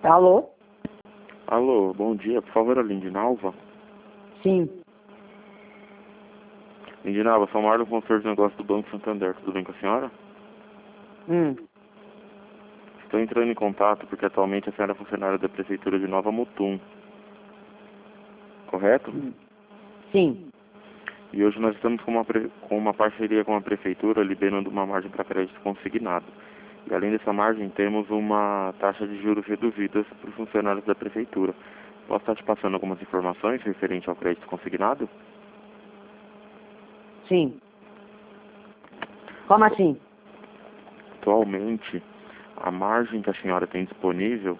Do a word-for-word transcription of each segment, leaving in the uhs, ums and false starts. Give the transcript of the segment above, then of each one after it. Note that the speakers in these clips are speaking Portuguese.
Alô? Alô, bom dia. Por favor, a Lindinalva? Sim. Lindinalva, sou Marlon, consultor de negócio do Banco Santander. Tudo bem com a senhora? Hum. Estou entrando em contato porque atualmente a senhora é funcionária da Prefeitura de Nova Mutum. Correto? Hum. Sim. E hoje nós estamos com uma, pre... com uma parceria com a Prefeitura, liberando uma margem para crédito consignado. E além dessa margem, temos uma taxa de juros reduzidas para os funcionários da Prefeitura. Posso estar te passando algumas informações referente ao crédito consignado? Sim. Como assim? Atualmente, a margem que a senhora tem disponível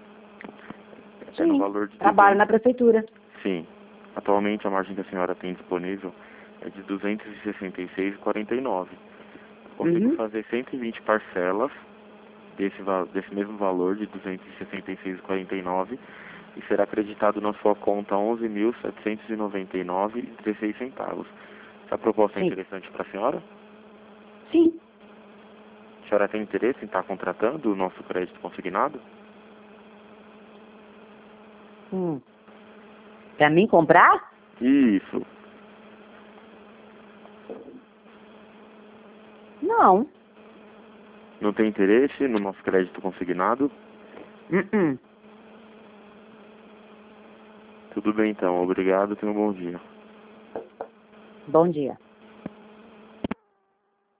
é no Sim. valor de... Trabalho na prefeitura. Sim. Atualmente, a margem que a senhora tem disponível é de duzentos e sessenta e seis reais e quarenta e nove centavos. Consigo Uhum. fazer cento e vinte parcelas desse, va- desse mesmo valor de duzentos e sessenta e seis reais e quarenta e nove centavos e será acreditado na sua conta onze mil setecentos e noventa e nove reais e dezesseis centavos. Essa proposta é Sim. interessante para a senhora? Sim. A senhora tem interesse em estar contratando o nosso crédito consignado? Hum. Pra mim comprar? Isso. Não. Não tem interesse no nosso crédito consignado? Uh-uh. Tudo bem então, obrigado, tenha um bom dia. Bom dia.